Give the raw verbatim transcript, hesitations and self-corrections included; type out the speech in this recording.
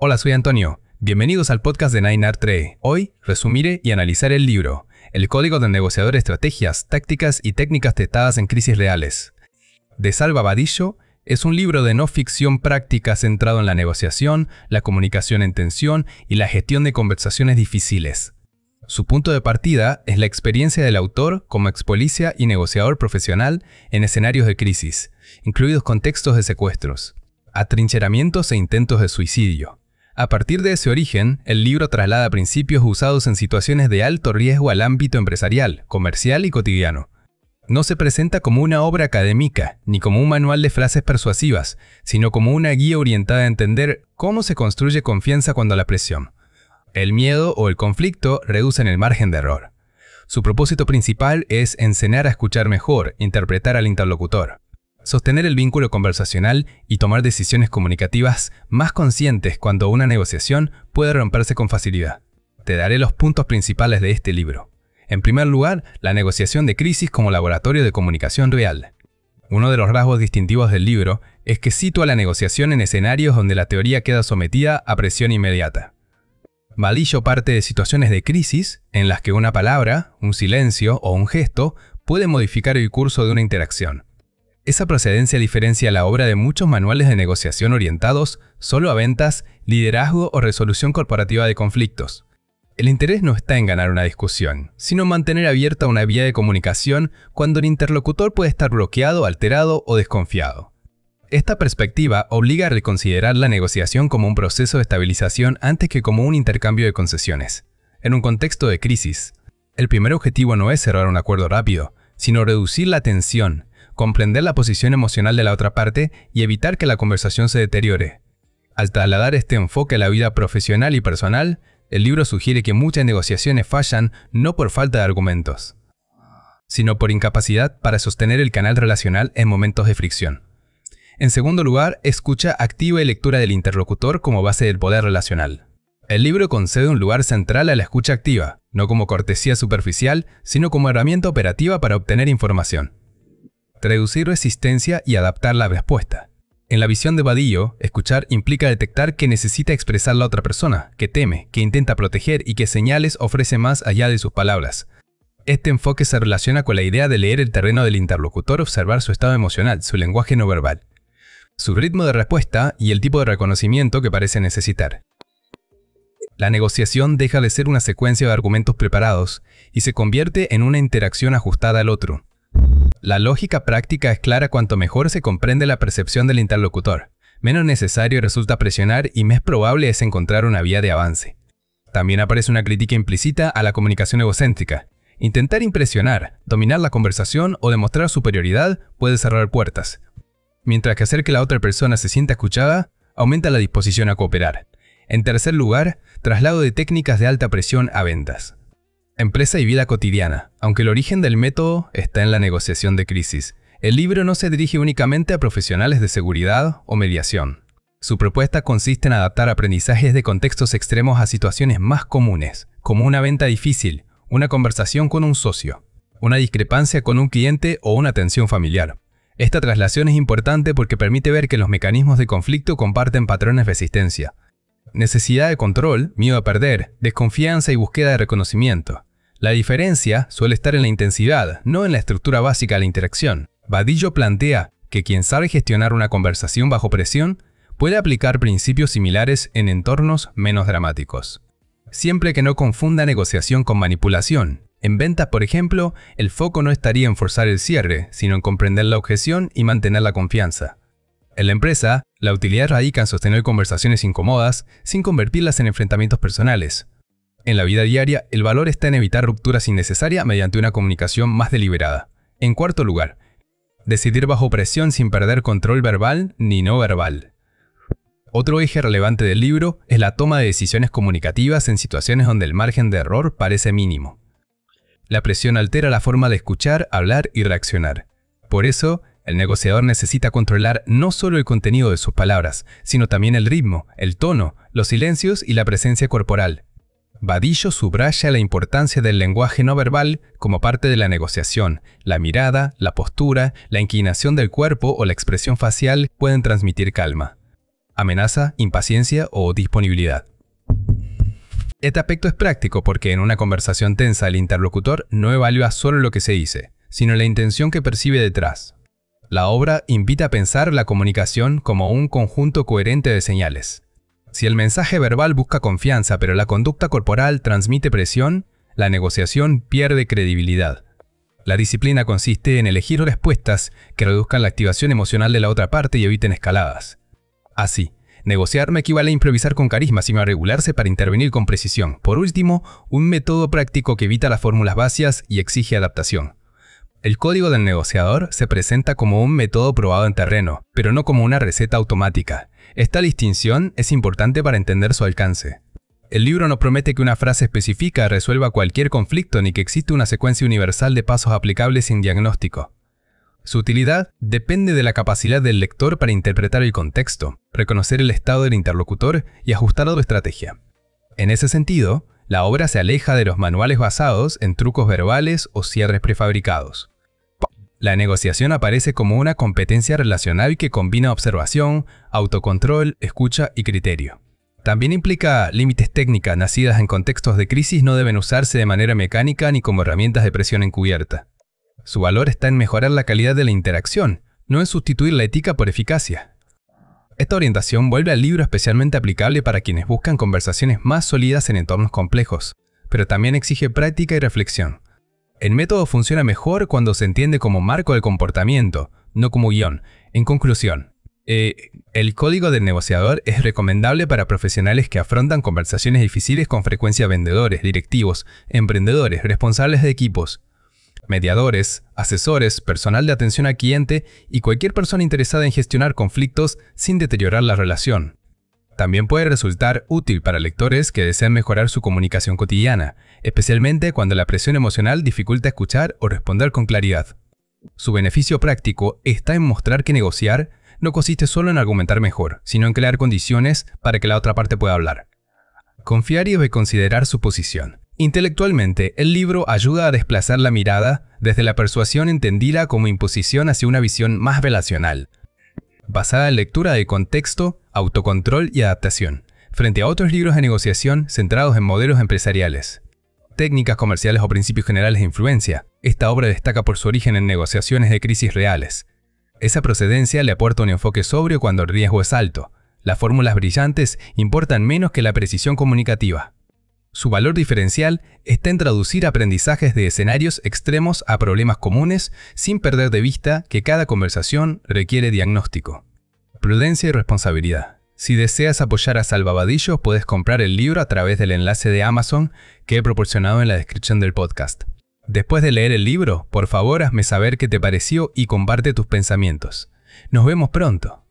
Hola, soy Antonio. Bienvenidos al podcast de Nine Art Trade. Hoy resumiré y analizaré el libro El Código del Negociador: Estrategias, Tácticas y Técnicas Testadas en Crisis Reales, de Salva Badillo. Es un libro de no ficción práctica centrado en la negociación, la comunicación en tensión y la gestión de conversaciones difíciles. Su punto de partida es la experiencia del autor como expolicia y negociador profesional en escenarios de crisis, incluidos contextos de secuestros, atrincheramientos e intentos de suicidio. A partir de ese origen, el libro traslada principios usados en situaciones de alto riesgo al ámbito empresarial, comercial y cotidiano. No se presenta como una obra académica, ni como un manual de frases persuasivas, sino como una guía orientada a entender cómo se construye confianza cuando la presión, el miedo o el conflicto reducen el margen de error. Su propósito principal es enseñar a escuchar mejor, interpretar al interlocutor, sostener el vínculo conversacional y tomar decisiones comunicativas más conscientes cuando una negociación puede romperse con facilidad. Te daré los puntos principales de este libro. En primer lugar, la negociación de crisis como laboratorio de comunicación real. Uno de los rasgos distintivos del libro es que sitúa la negociación en escenarios donde la teoría queda sometida a presión inmediata. Badillo parte de situaciones de crisis en las que una palabra, un silencio o un gesto puede modificar el curso de una interacción. Esa procedencia diferencia la obra de muchos manuales de negociación orientados solo a ventas, liderazgo o resolución corporativa de conflictos. El interés no está en ganar una discusión, sino mantener abierta una vía de comunicación cuando el interlocutor puede estar bloqueado, alterado o desconfiado. Esta perspectiva obliga a reconsiderar la negociación como un proceso de estabilización antes que como un intercambio de concesiones. En un contexto de crisis, el primer objetivo no es cerrar un acuerdo rápido, sino reducir la tensión, comprender la posición emocional de la otra parte y evitar que la conversación se deteriore. Al trasladar este enfoque a la vida profesional y personal, el libro sugiere que muchas negociaciones fallan no por falta de argumentos, sino por incapacidad para sostener el canal relacional en momentos de fricción. En segundo lugar, escucha activa y lectura del interlocutor como base del poder relacional. El libro concede un lugar central a la escucha activa, no como cortesía superficial, sino como herramienta operativa para obtener información, reducir resistencia y adaptar la respuesta. En la visión de Badillo, escuchar implica detectar que necesita expresar la otra persona, que teme, que intenta proteger y que señales ofrece más allá de sus palabras. Este enfoque se relaciona con la idea de leer el terreno del interlocutor, observar su estado emocional, su lenguaje no verbal, su ritmo de respuesta y el tipo de reconocimiento que parece necesitar. La negociación deja de ser una secuencia de argumentos preparados y se convierte en una interacción ajustada al otro. La lógica práctica es clara cuanto mejor se comprende la percepción del interlocutor, menos necesario resulta presionar y más probable es encontrar una vía de avance. También aparece una crítica implícita a la comunicación egocéntrica. Intentar impresionar, dominar la conversación o demostrar superioridad puede cerrar puertas, mientras que hacer que la otra persona se sienta escuchada aumenta la disposición a cooperar. En tercer lugar, traslado de técnicas de alta presión a ventas. Empresa y vida cotidiana. Aunque el origen del método está en la negociación de crisis, el libro no se dirige únicamente a profesionales de seguridad o mediación. Su propuesta consiste en adaptar aprendizajes de contextos extremos a situaciones más comunes, como una venta difícil, una conversación con un socio, una discrepancia con un cliente o una tensión familiar. Esta traslación es importante porque permite ver que los mecanismos de conflicto comparten patrones de resistencia. Necesidad de control, miedo a perder, desconfianza y búsqueda de reconocimiento. La diferencia suele estar en la intensidad, no en la estructura básica de la interacción. Badillo plantea que quien sabe gestionar una conversación bajo presión puede aplicar principios similares en entornos menos dramáticos, siempre que no confunda negociación con manipulación. En ventas, por ejemplo, el foco no estaría en forzar el cierre, sino en comprender la objeción y mantener la confianza. En la empresa, la utilidad radica en sostener conversaciones incómodas sin convertirlas en enfrentamientos personales. En la vida diaria, el valor está en evitar rupturas innecesarias mediante una comunicación más deliberada. En cuarto lugar, decidir bajo presión sin perder control verbal ni no verbal. Otro eje relevante del libro es la toma de decisiones comunicativas en situaciones donde el margen de error parece mínimo. La presión altera la forma de escuchar, hablar y reaccionar. Por eso, el negociador necesita controlar no solo el contenido de sus palabras, sino también el ritmo, el tono, los silencios y la presencia corporal. Badillo subraya la importancia del lenguaje no verbal como parte de la negociación. La mirada, la postura, la inclinación del cuerpo o la expresión facial pueden transmitir calma. amenaza, impaciencia o disponibilidad. Este aspecto es práctico porque en una conversación tensa el interlocutor no evalúa solo lo que se dice, sino la intención que percibe detrás. La obra invita a pensar la comunicación como un conjunto coherente de señales. Si el mensaje verbal busca confianza pero la conducta corporal transmite presión, la negociación pierde credibilidad. La disciplina consiste en elegir respuestas que reduzcan la activación emocional de la otra parte y eviten escaladas. Así, negociar no equivale a improvisar con carisma, sino a regularse para intervenir con precisión. Por último, un método práctico que evita las fórmulas vacías y exige adaptación. El código del negociador se presenta como un método probado en terreno, pero no como una receta automática. Esta distinción es importante para entender su alcance. El libro no promete que una frase específica resuelva cualquier conflicto ni que exista una secuencia universal de pasos aplicables sin diagnóstico. Su utilidad depende de la capacidad del lector para interpretar el contexto, reconocer el estado del interlocutor y ajustar a su estrategia. En ese sentido, la obra se aleja de los manuales basados en trucos verbales o cierres prefabricados. La negociación aparece como una competencia relacional que combina observación, autocontrol, escucha y criterio. También implica límites técnicas nacidas en contextos de crisis no deben usarse de manera mecánica ni como herramientas de presión encubierta. Su valor está en mejorar la calidad de la interacción, no en sustituir la ética por eficacia. Esta orientación vuelve al libro especialmente aplicable para quienes buscan conversaciones más sólidas en entornos complejos, pero también exige práctica y reflexión. El método funciona mejor cuando se entiende como marco del comportamiento, no como guión. En conclusión, eh, el código del negociador es recomendable para profesionales que afrontan conversaciones difíciles con frecuencia vendedores, directivos, emprendedores, responsables de equipos, mediadores, asesores, personal de atención al cliente y cualquier persona interesada en gestionar conflictos sin deteriorar la relación. También puede resultar útil para lectores que desean mejorar su comunicación cotidiana, especialmente cuando la presión emocional dificulta escuchar o responder con claridad. Su beneficio práctico está en mostrar que negociar no consiste solo en argumentar mejor, sino en crear condiciones para que la otra parte pueda hablar. Confiar y reconsiderar su posición. Intelectualmente, el libro ayuda a desplazar la mirada desde la persuasión entendida como imposición hacia una visión más relacional, basada en lectura de contexto, autocontrol y adaptación, frente a otros libros de negociación centrados en modelos empresariales, técnicas comerciales o principios generales de influencia. Esta obra destaca por su origen en negociaciones de crisis reales. Esa procedencia le aporta un enfoque sobrio cuando el riesgo es alto. Las fórmulas brillantes importan menos que la precisión comunicativa. Su valor diferencial está en traducir aprendizajes de escenarios extremos a problemas comunes sin perder de vista que cada conversación requiere diagnóstico, prudencia y responsabilidad. Si deseas apoyar a Salva Badillo, puedes comprar el libro a través del enlace de Amazon que he proporcionado en la descripción del podcast. Después de leer el libro, por favor hazme saber qué te pareció y comparte tus pensamientos. Nos vemos pronto.